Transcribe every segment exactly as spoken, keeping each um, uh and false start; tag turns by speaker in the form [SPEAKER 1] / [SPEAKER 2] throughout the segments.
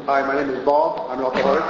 [SPEAKER 1] Hi, my name is Bob. I'm an alcoholic.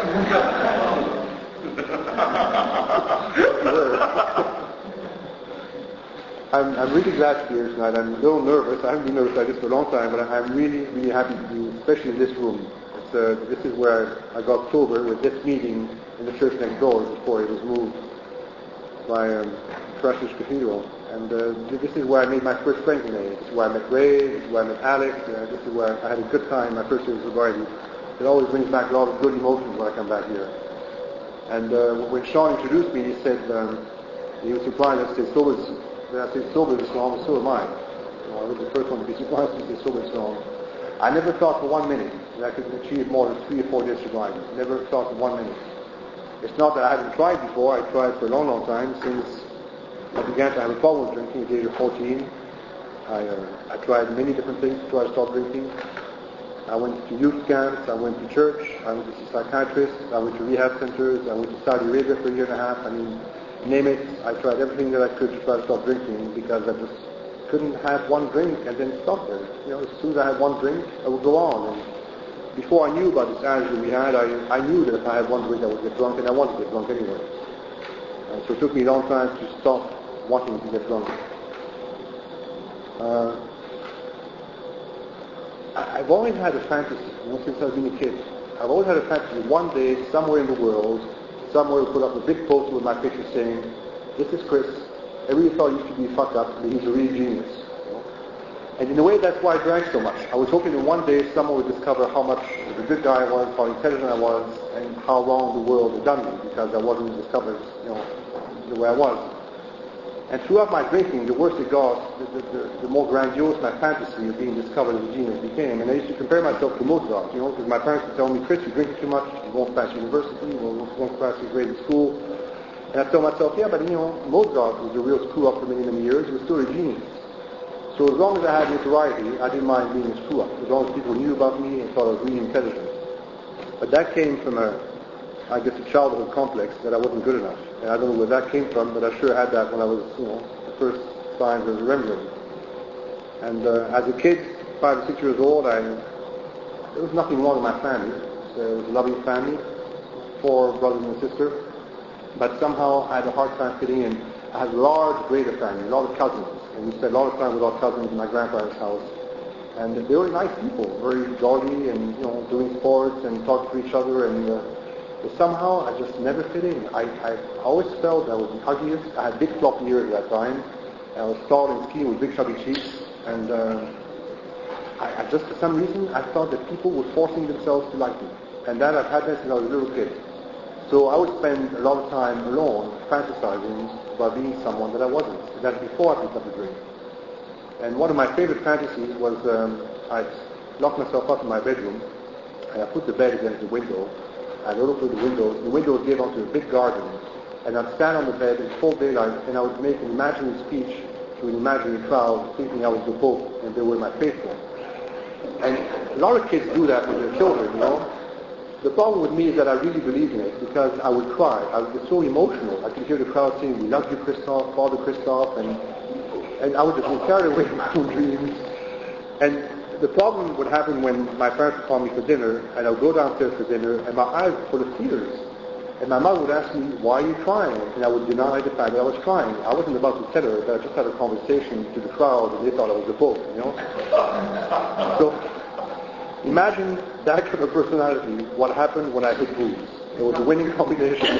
[SPEAKER 1] I'm, I'm really glad to be here tonight. I'm a little nervous. I haven't been nervous like this for a long time, but I'm really, really happy to be, especially in this room. It's, uh, this is where I got sober with this meeting in the church next door before it was moved by um, Precious Cathedral. And uh, this is where I made my first friends in A A. This is where I met Ray. This is where I met Alex. Uh, this is where I had a good time my first year of sobriety. It always brings back a lot of good emotions when I come back here. And uh, when Sean introduced me, he said um, he was surprised that I stayed sober. That I stayed sober this long, and so am I. You know, I was the first one to be surprised to stay sober this long. I never thought for one minute that I could achieve more than three or four days sobriety. Never thought for one minute. It's not that I haven't tried before. I tried for a long, long time since I began to have a problem with drinking at the age of fourteen. I, uh, I tried many different things to try to stop drinking. I went to youth camps, I went to church, I went to psychiatrists, I went to rehab centers, I went to Saudi Arabia for a year and a half. I mean, name it, I tried everything that I could to try to stop drinking because I just couldn't have one drink and then stop there. You know, as soon as I had one drink, I would go on. And before I knew about this addiction we had, I, I knew that if I had one drink I would get drunk, and I wanted to get drunk anyway. And so it took me a long time to stop wanting to get drunk. Uh, I've always had a fantasy, you know, since I've been a kid. I've always had a fantasy one day, somewhere in the world, somewhere will put up a big poster with my picture saying, "This is Chris. I really thought he used to be fucked up, but he's a real genius." You know? And in a way, that's why I drank so much. I was hoping that one day someone would discover how much of a good guy I was, how intelligent I was, and how wrong the world had done me because I wasn't discovered, you know, the way I was. And throughout my drinking, the worse it got, the, the, the, the more grandiose my fantasy of being discovered as a genius became. And I used to compare myself to Mozart, you know, because my parents would tell me, "Chris, you're drinking too much, you won't pass university, you won't pass your grade in school." And I tell myself, yeah, but you know, Mozart was a real screw-up for many, many years. He was still a genius. So as long as I had notoriety, I didn't mind being a screw-up, as long as people knew about me and thought I was really intelligent. But that came from a, I guess, a childhood complex that I wasn't good enough. And I don't know where that came from, but I sure had that when I was, you know, the first signs of remembering. And uh, as a kid, five or six years old, I, there was nothing wrong with my family. So it was a loving family, four brothers and a sister. But somehow I had a hard time fitting in. I had a large, greater family, a lot of cousins. And we spent a lot of time with our cousins in my grandfather's house. And they were nice people, very jolly and, you know, doing sports and talking to each other. And uh, but somehow I just never fit in. I, I always felt I was the ugliest. I had big floppy ears at that time. I was tall and skinny with big chubby cheeks. And uh, I, I just, for some reason, I thought that people were forcing themselves to like me. And that I've had that since I was a little kid. So I would spend a lot of time alone fantasizing about being someone that I wasn't. That's before I picked up a drink. And one of my favorite fantasies was um, I'd lock myself up in my bedroom and I put the bed against the window. I'd open the windows. The windows gave onto a big garden. And I'd stand on the bed in full daylight and I would make an imaginary speech to an imaginary crowd thinking I was the Pope and they were my faithful. And a lot of kids do that with their children, you know. The problem with me is that I really believed in it because I would cry. I would get so emotional. I could hear the crowd saying, "We love you, Christoph, Father Christoph," and and I would just get carried away in my own dreams. And the problem would happen when my parents would call me for dinner, and I would go downstairs for dinner, and my eyes were full of tears. And my mother would ask me, "Why are you crying?" And I would deny the fact that I was crying. I wasn't about to tell her that I just had a conversation to the crowd, and they thought I was the Pope, you know. So imagine that kind of personality, what happened when I hit booze. It was a winning combination.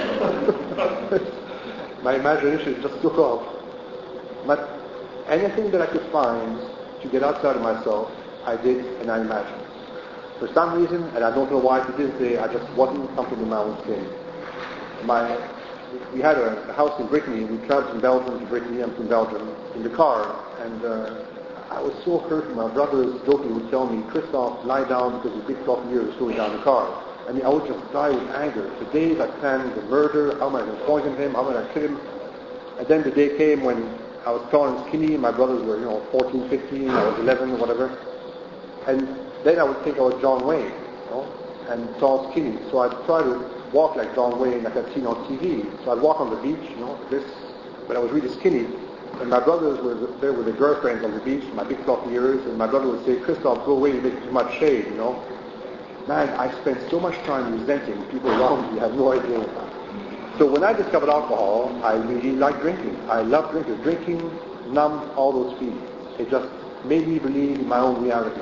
[SPEAKER 1] My imagination just took off. But anything that I could find to get outside of myself, I did and I imagined. For some reason, and I don't know why to this day, I just wasn't comfortable in my own skin. My, we had a, a house in Brittany. We traveled from Belgium to Brittany. I'm from Belgium in the car. And uh, I was so hurt. My brothers jokingly would tell me, "Christoph, lie down because your big floppy ears are slowing down the car." I mean, I would just die with anger. For days I planned the murder. How am I going to poison him? How am I going to kill him? And then the day came when I was tall and skinny. My brothers were, you know, fourteen, fifteen. I was eleven or whatever. And then I would think I was John Wayne, you know, and tall, skinny. So I'd try to walk like John Wayne, like I'd seen on T V. So I'd walk on the beach, you know, this. But I was really skinny. And my brothers were there with their girlfriends on the beach, my big floppy ears, and my brother would say, "Christoph, go away, you make too much shade, you know." man, I spent so much time resenting people around me. I have no idea. So when I discovered alcohol, I really liked drinking. I loved drinking. Drinking numbed all those feelings. It just made me believe in my own reality.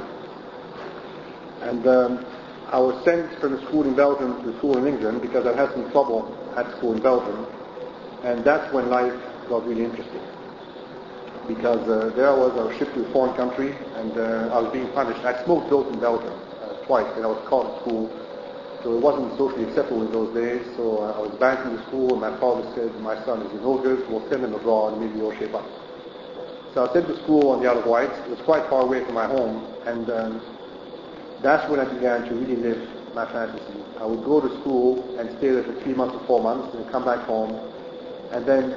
[SPEAKER 1] And um, I was sent from a school in Belgium to a school in England because I had some trouble at school in Belgium. And that's when life got really interesting. Because uh, there I was, I was shipped to a foreign country, and uh, I was being punished. I smoked dope in Belgium uh, twice, and I was caught at school. So it wasn't socially acceptable in those days. So uh, I was banned from the school, and my father said, my son is no good, we'll send him abroad, and maybe he'll shape up. So I was sent to school on the Isle of Wight. It was quite far away from my home, and um, that's when I began to really live my fantasy. I would go to school and stay there for three months or four months, and come back home, and then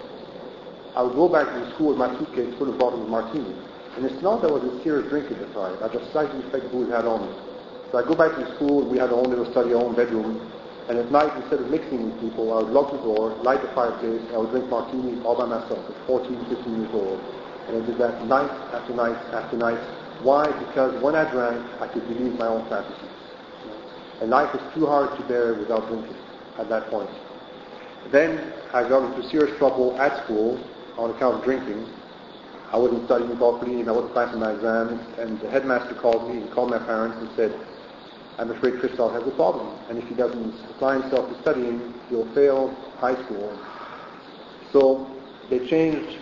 [SPEAKER 1] I would go back to the school with my suitcase full of bottles of martini. And it's not that I was a serious drinker at the time. I just slightly respected who we had on me. So I go back to the school, we had our own little study, our own bedroom, and at night, instead of mixing with people, I would lock the door, light the fireplace, and I would drink martinis all by myself at fourteen, fifteen years old. And I did that night after night after night. Why? Because when I drank, I could believe my own fantasies. And life was too hard to bear without drinking at that point. Then I got into serious trouble at school on account of drinking. I wasn't studying properly and I wasn't passing my exams, and the headmaster called me and called my parents and said, I'm afraid Christoph has a problem, and if he doesn't apply himself to studying, he'll fail high school. So they changed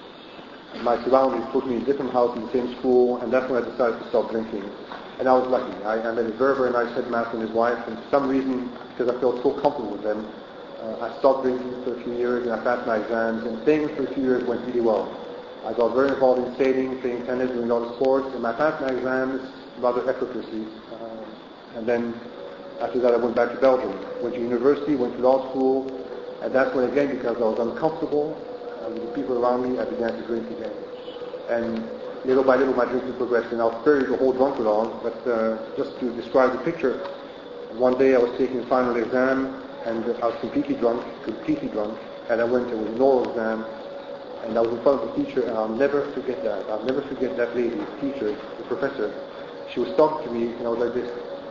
[SPEAKER 1] my surroundings, put me in a different house in the same school, and that's when I decided to stop drinking. And I was lucky. I, I met a very, very nice headmaster and his wife, and for some reason, because I felt so comfortable with them, uh, I stopped drinking for a few years, and I passed my exams, and things for a few years went really well. I got very involved in sailing, playing tennis, doing a lot of sports, and I passed my exams rather effortlessly. Uh, and then after that I went back to Belgium, went to university, went to law school, and that's when again, because I was uncomfortable uh, with the people around me, I began to drink again. And little by little my drinking progressed, and I'll spare you the whole drunk along, but uh, just to describe the picture, one day I was taking the final exam, and I was completely drunk, completely drunk, and I went, it was an oral exam, and I was in front of the teacher, and I'll never forget that. I'll never forget that lady, the teacher, the professor. She was talking to me, and I was like this.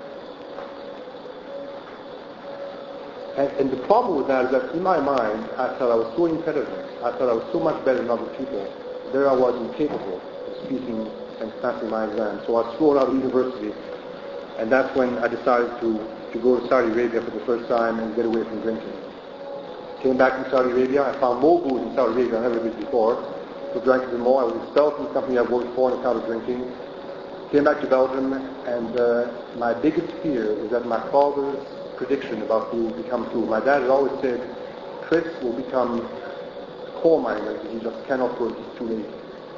[SPEAKER 1] And, and the problem with that is that in my mind, I thought I was so incredible. I thought I was so much better than other people. There I was incapable of speaking and passing my exam. So I was thrown out of university, and that's when I decided to, to go to Saudi Arabia for the first time and get away from drinking. Came back from Saudi Arabia. I found more booze in Saudi Arabia than I ever did before. So drank even more. I was expelled from the company I worked for on account of drinking. Came back to Belgium, and uh, my biggest fear is that my father's prediction about me would become true. My dad had always said, Chris will become a coal miner because he just cannot work, he's too lazy.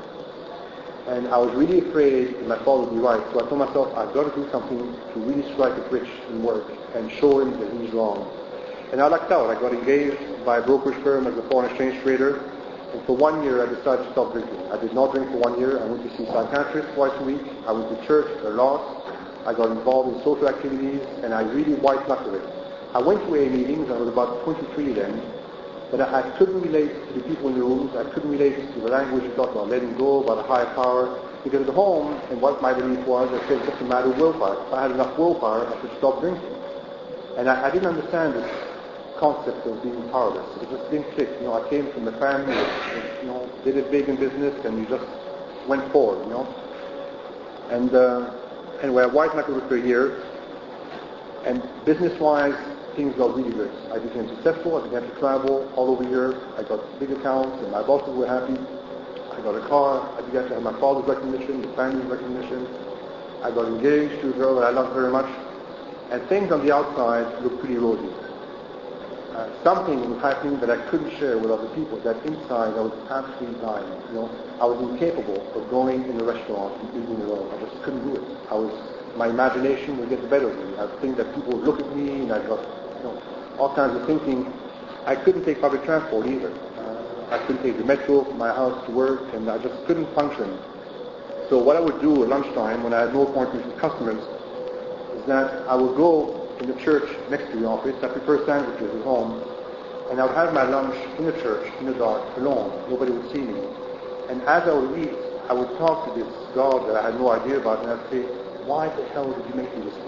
[SPEAKER 1] And I was really afraid that my father would be right. So I told myself, I've got to do something to really strike it rich in work and show him that he's wrong. And I lucked out. I got engaged by a brokerage firm as a foreign exchange trader. And for one year, I decided to stop drinking. I did not drink for one year. I went to see psychiatrists twice a week. I went to church a lot. I got involved in social activities, and I really white-knuckled it. I went to A A meetings. I was about twenty-three then. But I, I couldn't relate to the people in the rooms. I couldn't relate to the language you talked about letting go, about a higher power. Because at home, and what my belief was, I said it's just a matter of willpower. If I had enough willpower, I could stop drinking. And I, I didn't understand this concept of being powerless. It just didn't click. You know, I came from a family that, you know, did it big in business, and you just went forward, you know. And uh, anyway, I white-knuckled it for a year, and business-wise, things got really good. I became successful. I began to travel all over Europe. I got big accounts, and my bosses were happy. I got a car. I began to have my father's recognition, the family's recognition. I got engaged to a girl that I loved very much, and things on the outside looked pretty rosy. Uh, something was happening that I couldn't share with other people, that inside I was absolutely dying. You know, I was incapable of going in a restaurant and eating alone. I just couldn't do it. I was, my imagination would get the better of me. I would think that people would look at me, and I got, you know, all kinds of thinking. I couldn't take public transport either. Uh, I couldn't take the metro from my house to work, and I just couldn't function. So what I would do at lunchtime, when I had no appointments with customers, is that I would go in the church next to the office. I prefer sandwiches at home. And I would have my lunch in the church, in the dark, alone. Nobody would see me. And as I would eat, I would talk to this God that I had no idea about, and I'd say, why the hell did you make me this way?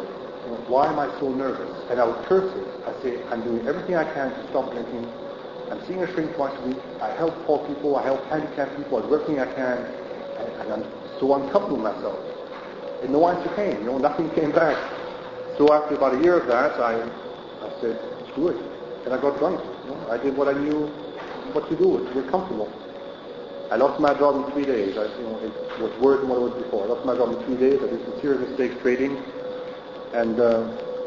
[SPEAKER 1] You know, why am I so nervous? And I would curse it. I say, I'm doing everything I can to stop drinking. I'm seeing a shrink twice a week. I help poor people. I help handicapped people. I do everything I can. And, and I'm so uncomfortable with myself. And no answer came. You know, nothing came back. So after about a year of that, I, I said, screw it. And I got drunk. You know, I did what I knew what to do. It was comfortable. I lost my job in three days. I, you know, it was worse than what it was before. I lost my job in three days. I did some serious mistakes trading. And, uh,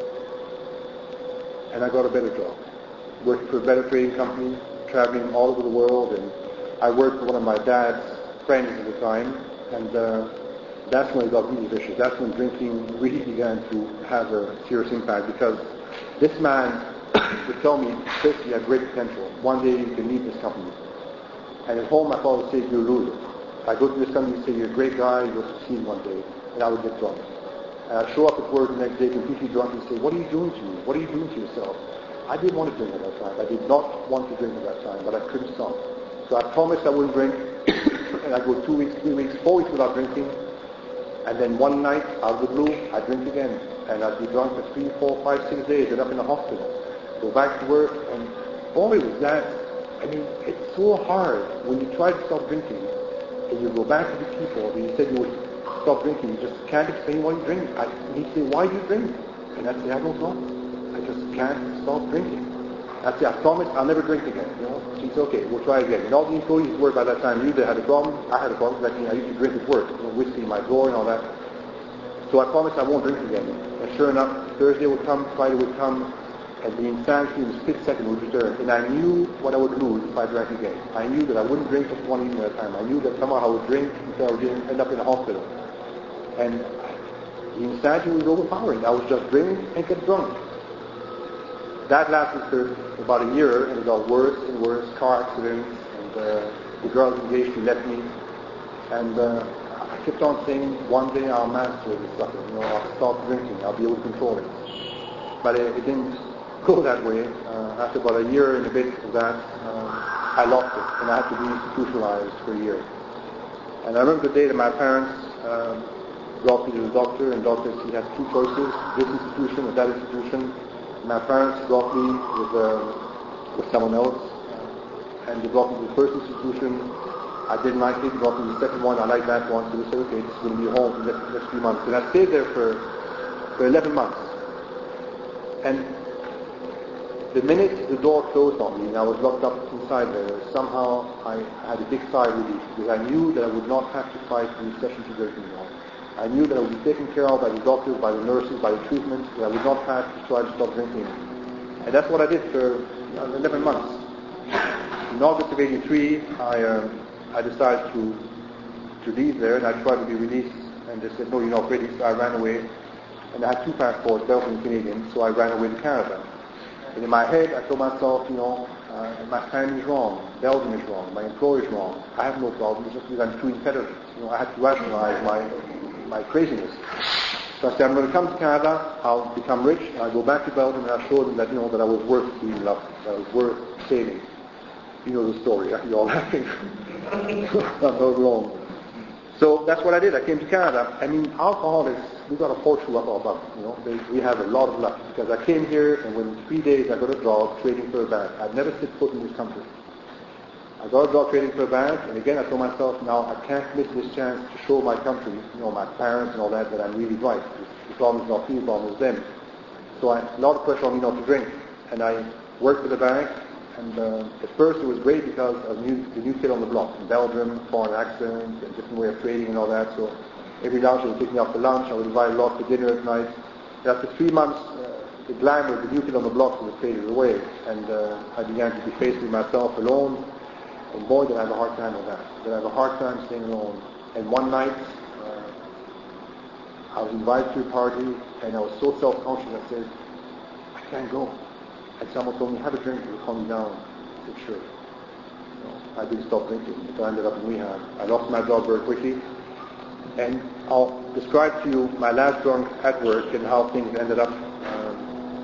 [SPEAKER 1] and I got a better job. Working for a better trading company, traveling all over the world. And I worked for one of my dad's friends at the time. And uh, that's when it got really vicious. That's when drinking really began to have a serious impact, because this man would tell me, Chris, you have great potential. One day you can leave this company. And at home, my father would say, you'll lose it. I go to this company and say, you're a great guy, you'll succeed one day. And I would get drunk. And I'd show up at work the next day completely drunk and say, what are you doing to me? What are you doing to yourself? I didn't want to drink at that time. I did not want to drink at that time, but I couldn't stop. So I promised I wouldn't drink. And I'd go two weeks, three weeks, four weeks without drinking. And then one night, out of the blue, I'd drink again. And I'd be drunk for three, four, five, six days, end up in the hospital. Go back to work, and all it was that. I mean, it's so hard when you try to stop drinking, and you go back to the people, and you said you would stop drinking, you just can't explain why you drink. I, and he'd say, why do you drink? And I'd say, I don't know. I just can't stop drinking. I'd say, I promise I'll never drink again. You know? She'd say, okay, we'll try again. And all the employees at work by that time knew they had a problem. I had a problem. Like, I used to drink at work, you know, whiskey in my drawer and all that. So I promised I won't drink again. And sure enough, Thursday would come, Friday would come, and the insanity in the split second would return. And I knew what I would lose if I drank again. I knew that I wouldn't drink just one evening at a time. I knew that somehow I would drink until I would end up in a hospital. And the insanity was overpowering. I would just drink and get drunk. That lasted for about a year, and it got worse and worse. Car accidents, and uh, the girl engaged, she left me. And uh, I kept on saying, one day I'll master this sucker. You know, I'll stop drinking. I'll be able to control it. But it, it didn't go that way. Uh, after about a year and a bit of that, um, I lost it, and I had to be institutionalized for a year. And I remember the day that my parents um, brought me to the doctor, and the doctor said he has two choices, this institution or that institution. My parents brought me with, uh, with someone else, uh, and they brought me to the first institution. I didn't like it. They brought me to the second one. I liked that one. So they said, okay, this is going to be home for the next, next few months. And I stayed there for, for eleven months. And the minute the door closed on me and I was locked up inside there, somehow I had a big sigh of relief, because I knew that I would not have to fight the recession to drink anymore. I knew that I would be taken care of by the doctors, by the nurses, by the treatment, that I would not have to try to stop drinking. And that's what I did for eleven months. In August of eighty-three, I, uh, I decided to, to leave there, and I tried to be released, and they said, no, you're not ready. So I ran away. And I had two passports, Belgian and Canadian, so I ran away to Canada. And in my head, I told myself, you know, uh, my family is wrong, Belgium is wrong, my employer is wrong. I have no problem, just because I'm too intelligent. You know, I had to rationalize my my craziness. So I said, I'm going to come to Canada, I'll become rich, and I'll go back to Belgium, and I'll show them that, you know, that I was worth being loved, that I was worth saving. You know the story, right? You're all laughing. I'm not wrong. So that's what I did. I came to Canada. I mean, alcoholics, we got a horseshoe up our butt. You know, they, we have a lot of luck, because I came here, and within three days I got a job trading for a bank. I'd never set foot in this country. I got a job trading for a bank, and again I told myself, now I can't miss this chance to show my country, you know, my parents and all that, that I'm really right. The problem is not me, the problem is them. So I, a lot of pressure on me not to drink. And I worked for the bank, and uh, at first it was great because I was new, the new kid on the block. In Belgium, foreign accent, a different way of trading and all that. So every lunch they would take me out for lunch, I would invite a lot for dinner at night. And after three months, uh, the glamour of the new kid on the block was faded away, and uh, I began to be faced with myself alone. And boy, did I have a hard time with that. Did I have a hard time staying alone. And one night, uh, I was invited to a party, and I was so self-conscious, I said, I can't go. And someone told me, have a drink, it'll calm you down. I said, sure. So I didn't stop drinking, so I ended up in rehab. I lost my job very quickly. And I'll describe to you my last drunk at work and how things ended up. Um,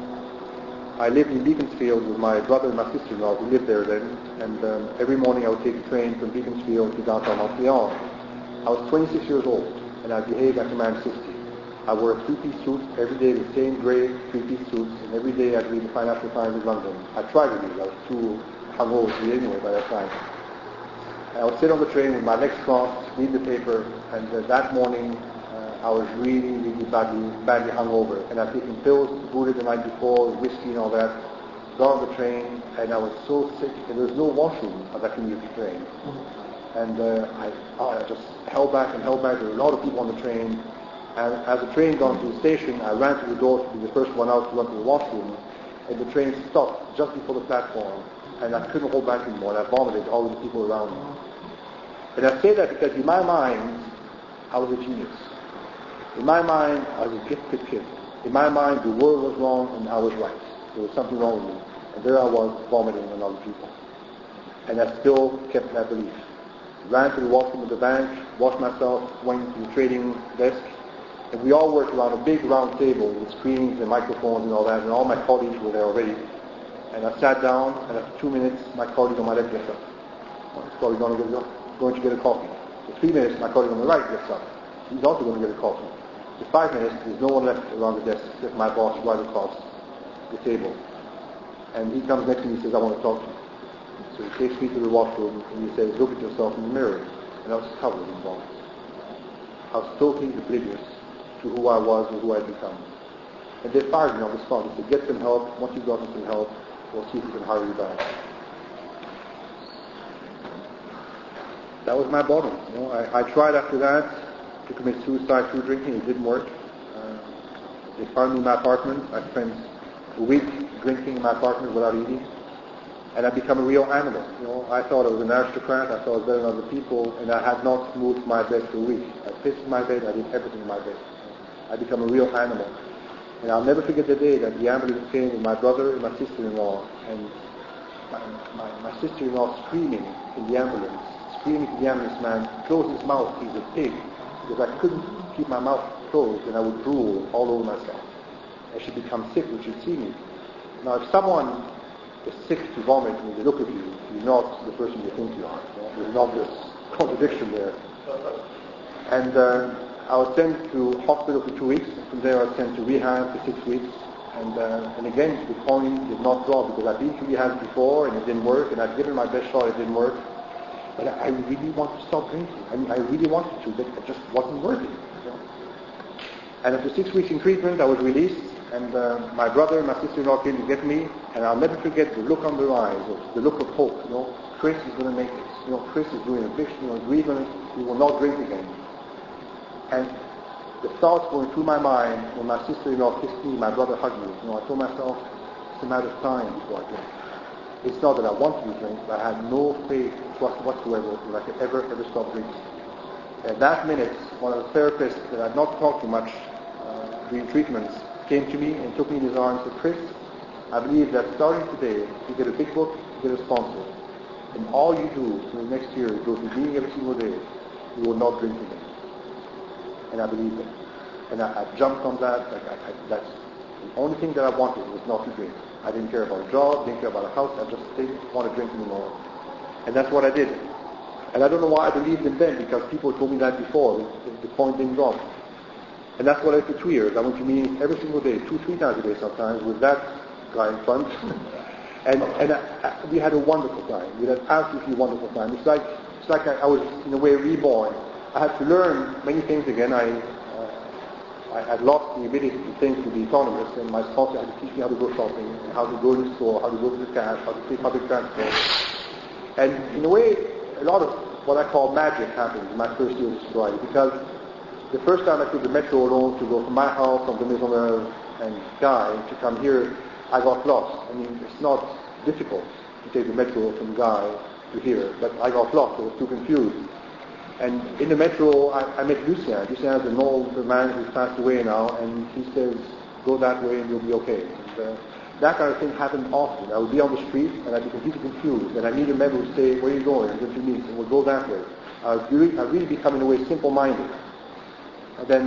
[SPEAKER 1] I lived in Beaconsfield with my brother and my sister-in-law who lived there then, and um, every morning I would take a train from Beaconsfield to downtown Montreal. I was twenty-six years old, and I behaved like a man sixty. I wore a three-piece suit every day, the same gray three-piece suit, and every day I'd read the Financial Times in London. I tried to read, I was too hungover to read anyway by that time. I would sit on the train with my legs crossed, read the paper, and uh, that morning uh, I was really, really badly, badly hungover. And I'd taken pills, booted the night before, whiskey and all that. Got on the train, and I was so sick, and there was no washroom on that commuter train. And uh, I, oh, I just held back and held back. There were a lot of people on the train. And as the train got to the station, I ran to the door to be the first one out to run to the washroom. And the train stopped just before the platform. And I couldn't hold back anymore. And I vomited all the people around me. And I say that because in my mind, I was a genius. In my mind, I was a gifted kid. In my mind, the world was wrong and I was right. There was something wrong with me. And there I was, vomiting on other people. And I still kept that belief. Ran to the washroom at the bank, washed myself, went to the trading desk, and we all worked around a big round table with screens and microphones and all that, and all my colleagues were there already. And I sat down, and after two minutes, my colleague on my left gets up. Well, he's probably going to, get, going to get a coffee. For three minutes, my colleague on the right gets up. He's also going to get a coffee. For five minutes, there's no one left around the desk except my boss right across the table. And he comes next to me and says, I want to talk to you. So he takes me to the washroom and he says, look at yourself in the mirror. And I was covered in vomit. I was totally oblivious to who I was and who I'd become. And they fired me on the spot. They said, get some help. Once you've gotten some help, we'll see if we can hire you back. That was my bottom. You know, I, I tried after that to commit suicide through drinking. It didn't work. Uh, they found me in my apartment. I spent a week drinking in my apartment without eating. And I become a real animal. You know, I thought I was an aristocrat. I thought I was better than other people, and I had not moved my bed for a week. I pissed in my bed. I did everything in my bed. I become a real animal. And I'll never forget the day that the ambulance came with my brother and my sister-in-law, and my, my, my sister-in-law screaming in the ambulance, screaming to the ambulance man, close his mouth, he's a pig, because I couldn't keep my mouth closed, and I would drool all over myself. I should become sick when she'd see me. Now, if someone is sick to vomit when they look at you, you're not the person you think you are. You know? There's an obvious contradiction there. And uh, I was sent to hospital for two weeks. From there I was sent to rehab for six weeks. And, uh, and again, the coin did not drop because I'd been to rehab before and it didn't work, and I'd given my best shot, it didn't work. But I really wanted to stop drinking. I mean, I really wanted to, but it just wasn't working. You know? And after six weeks in treatment, I was released. And uh, my brother and my sister-in-law came to get me, and I'll never forget the look on their eyes, the look of hope. You know, Chris is going to make this. You know, Chris is doing a big, you know, he's going to, he will not drink again. And the thoughts going through my mind when my sister-in-law kissed me, my brother hugged me. You know, I told myself, it's a matter of time before I drink. It's not that I want to drink, but I had no faith whatsoever that I could ever, ever stop drinking. At that minute, one of the therapists that I'd not talked to much uh, during treatments came to me and took me in his arms and said, Chris, I believe that starting today, you get a big book, you get a sponsor. And all you do for the next year is go to meeting every single day. You will not drink again. And I believed it. And I, I jumped on that. Like I, I, that's the only thing that I wanted was not to drink. I didn't care about a job, didn't care about a house. I just didn't want to drink anymore. And that's what I did. And I don't know why I believed in them, because people told me that before. The, the point didn't drop. And that's what I did for two years. I went to meetings every single day, two, three times a day sometimes, with that guy in front. and and I, I, we had a wonderful time. We had an absolutely wonderful time. It's like it's like I, I was, in a way, reborn. I had to learn many things again. I uh, I had lost the ability to think, to be autonomous, and my sponsor had to teach me how to go shopping, how to go to the store, how to go to the cash, how to take public transport. And in a way, a lot of what I call magic happened in my first year of sobriety, because the first time I took the metro alone to go from my house, from the Maisonneuve and Guy, to come here, I got lost. I mean, it's not difficult to take the metro from Guy to here, but I got lost. I was too confused. And in the metro, I, I met Lucien. Lucien is an old man who's passed away now, and he says, go that way and you'll be okay. And, uh, that kind of thing happened often. I would be on the street, and I'd be completely confused, and I need a member who would say, where are you going? I'm going to meet, and we'll go that way. I was really, I really become, in a way, simple-minded. And then,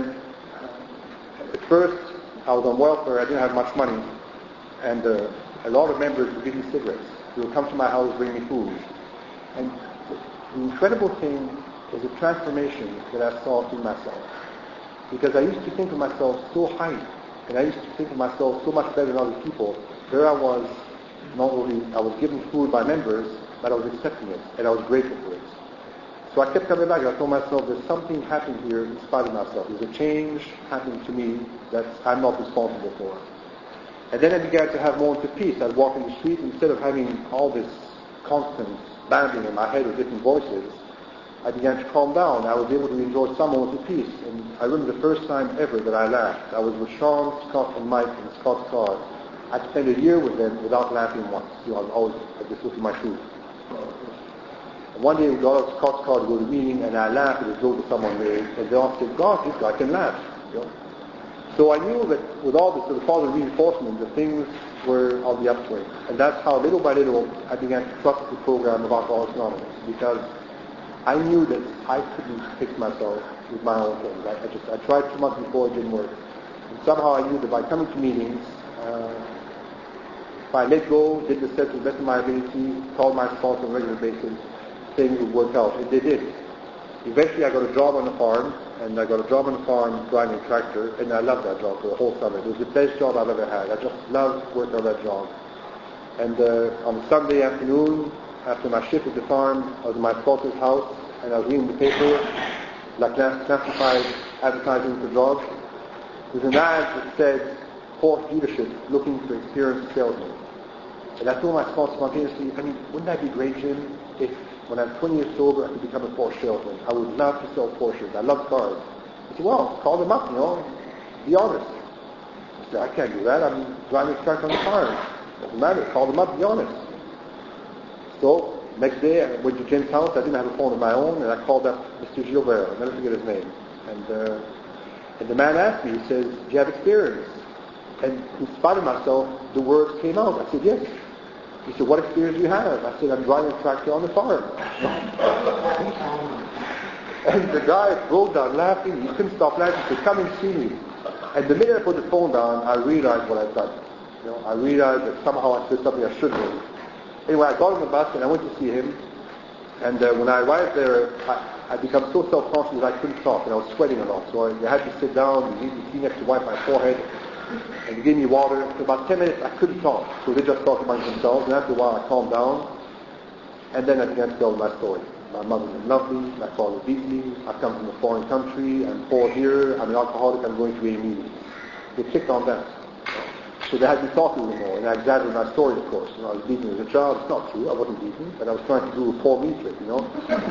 [SPEAKER 1] uh, at first, I was on welfare. I didn't have much money, and uh, a lot of members would give me cigarettes. They would come to my house, bring me food. And the, the incredible thing is the transformation that I saw through myself. because I used to think of myself so high, and I used to think of myself so much better than other people. There I was, not only I was given food by members, but I was accepting it, and I was grateful for it. So I kept coming back. I told myself, there's something happening here in spite of myself. There's a change happening to me that I'm not responsible for. And then I began to have moments of peace. I'd walk in the street, instead of having all this constant banging in my head with different voices, I began to calm down. I was able to enjoy some moments of peace. And I remember the first time ever that I laughed. I was with Sean, Scott, and Mike in Scott's car. I'd spent a year with them without laughing once. You know, I was always I just looking at my shoes. And one day we got out of Scott's car to go to a meeting, and I laughed at a joke that someone made, and they all said, "God, this guy can laugh." You know? So I knew that with all this sort of positive reinforcement, that things were on the upswing. And that's how, little by little, I began to trust the program of Alcoholics Anonymous, because I knew that I couldn't fix myself with my own things. I, I just I tried too much before, it didn't work. And somehow I knew that by coming to meetings, uh, if I let go, did the steps to the best of my ability, called my sponsor on a regular basis, things would work out. And they did. Eventually I got a job on the farm, and I got a job on the farm driving a tractor, and I loved that job for the whole summer. It was the best job I've ever had. I just loved working on that job. And uh, on a Sunday afternoon, after my shift at the farm, I was in my sponsor's house, and I was reading the paper, like classified advertising for jobs. There's an ad that said, Porsche dealership looking for experienced salesmen. And I told my sponsor spontaneously, I mean, wouldn't that be great, Jim, if when I'm twenty years sober, I could become a Porsche salesman. I would love to sell Porsches. I love cars. He said, well, call them up, you know, be honest. I said, I can't do that. I'm driving a truck on the farm. Doesn't matter. Call them up, be honest. So, next day, I went to Jim's house. I didn't have a phone of my own, and I called up Mister Gilbert. I'll never forget his name. And, uh, and the man asked me, he says, do you have experience? And in spite of myself, the words came out. I said, yes. He said, what experience do you have? I said, I'm driving a tractor on the farm. And the guy broke down laughing. He couldn't stop laughing. He said, come and see me. And the minute I put the phone down, I realized what I'd done. You know, I realized that somehow I did something I shouldn't have. Anyway, I got on the bus and I went to see him. And uh, when I arrived there, I, I became so self-conscious that I couldn't talk, and I was sweating a lot. So I, I had to sit down, and the Kleenex to wipe my forehead, and he gave me water. For about ten minutes, I couldn't talk. So they just talked amongst themselves, and after a while, I calmed down. And then I began to tell my story. My mother didn't love me, my father beat me, I come from a foreign country, I'm poor here, I'm an alcoholic, I'm going to A M E. They kicked on that. So they had me talking anymore, and I exaggerated my story, of course. You know, I was beaten as a child. It's not true, I wasn't beaten, but I was trying to do a Paul Me trick, you know.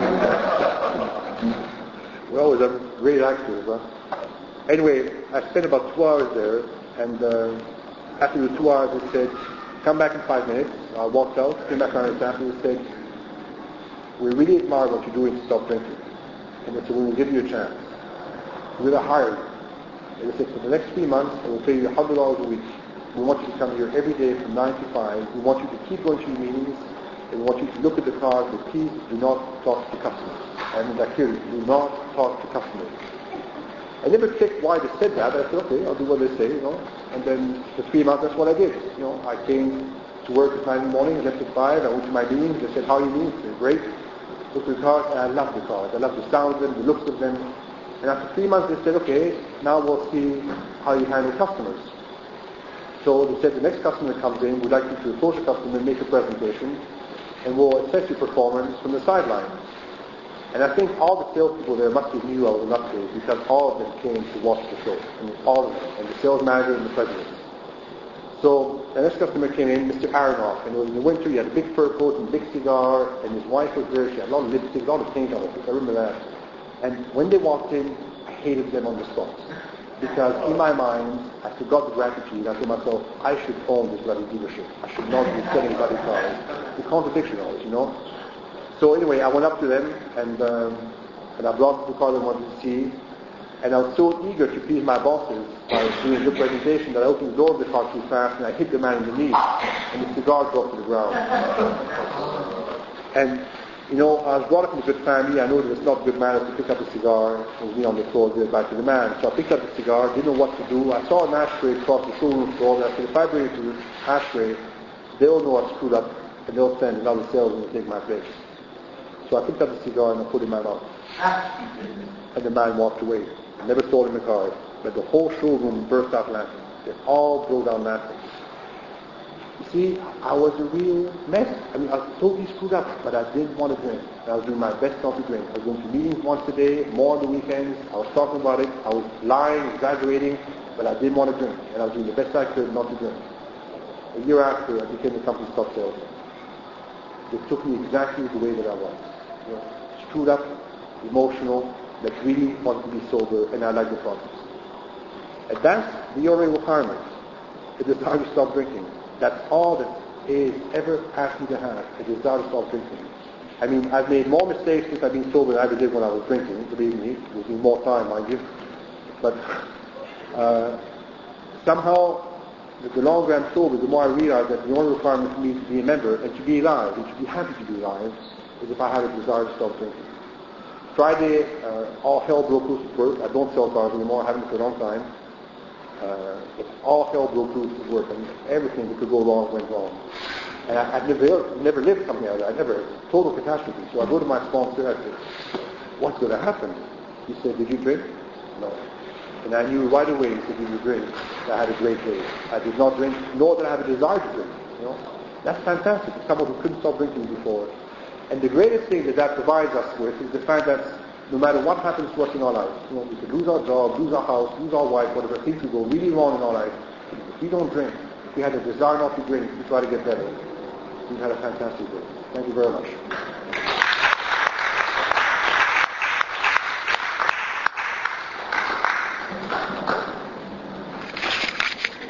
[SPEAKER 1] Well, it was a great actor, huh? Anyway, I spent about two hours there, and uh, after the two hours, they said, come back in five minutes. I walked out, came back around after, and said, we really admire what you're doing to stop drinking. And they said, we will give you a chance. We're going to hire you. And they said, for the next three months, I will pay you one hundred dollars a week. We want you to come here every day from nine to five. We want you to keep going to your meetings. And we want you to look at the cars, but please do not talk to customers. I mean that clearly. Do not talk to customers. I never checked why they said that. I said, okay, I'll do what they say, you know. And then for three months, that's what I did. You know, I came to work at nine in the morning, I left at five, I went to my meetings. They said, how are you doing? I said, great. Look at the cars, and I love the cars. I love the sound of them, the looks of them. And after three months, they said, okay, now we'll see how you handle customers. So they said, the next customer that comes in, we'd like you to approach a customer and make a presentation, and we'll assess your performance from the sidelines. And I think all the salespeople there must have knew I was an upgrade, because all of them came to watch the show. I mean, all of them, and the sales manager and the president. So the next customer came in, Mister Aronoff, and it was in the winter. He had a big fur coat and a big cigar, and his wife was there. She had a lot of lipstick, a lot of paint on her face. I remember that. And when they walked in, I hated them on the spot. Because in my mind, I forgot the gratitude. I told myself, I should own this bloody dealership. I should not be selling bloody cars. The contradiction of it, you know. So anyway, I went up to them, and um, and I brought the car they wanted to see. And I was so eager to please my bosses by doing a good presentation that I opened the door of the car too fast, and I hit the man in the knee, and the cigar dropped to the ground. And you know, I was brought up in a good family. I know that it's not good manners to pick up a cigar with me on the floor, give it back to the man. So I picked up the cigar, didn't know what to do. I saw an ashtray across the showroom floor, and I said, if I bring it to the ashtray, they'll know I screwed up, and they'll send another salesman to take my place. So I picked up the cigar and I put it in my mouth. And the man walked away. never stole in a car, but the whole showroom burst out laughing. They all broke down laughing. You see, I was a real mess. I mean, I was totally screwed up, but I didn't want to drink. And I was doing my best not to drink. I was going to meetings once a day, more on the weekends. I was talking about it. I was lying, exaggerating, but I didn't want to drink. And I was doing the best I could not to drink. A year after, I became the company's top salesman. They took me exactly the way that I was. You know, screwed up, emotional, but really wanted to be sober, and I liked the process. Advanced Biore requirement, the desire to stop drinking. That's all that is ever asked me to have, a desire to stop drinking. I mean, I've made more mistakes since I've been sober than I ever did when I was drinking, believe me. It was more time, mind you. But uh, somehow, the longer I'm sober, the more I realize that the only requirement for me to be a member and to be alive, and to be happy to be alive, is if I have a desire to stop drinking. Friday, uh, all hell broke loose at work. I don't sell cars anymore. I haven't for a long time. Uh, all hell broke loose at work, and everything that could go wrong went wrong. And I, I've never, never lived something like that. I never, total catastrophe. So I go to my sponsor. I said, "What's going to happen?" He said, "Did you drink?" No. And I knew right away. He said, "Did you drink?" I had a great day. I did not drink, nor did I have a desire to drink. You know, that's fantastic. For someone who couldn't stop drinking before. And the greatest thing that that provides us with is the fact that no matter what happens to us in our life, you know, we could lose our job, lose our house, lose our wife, whatever, things could go really wrong in our life. If we don't drink, if we had a desire not to drink, we try to get better. We've had a fantastic day. Thank you very much.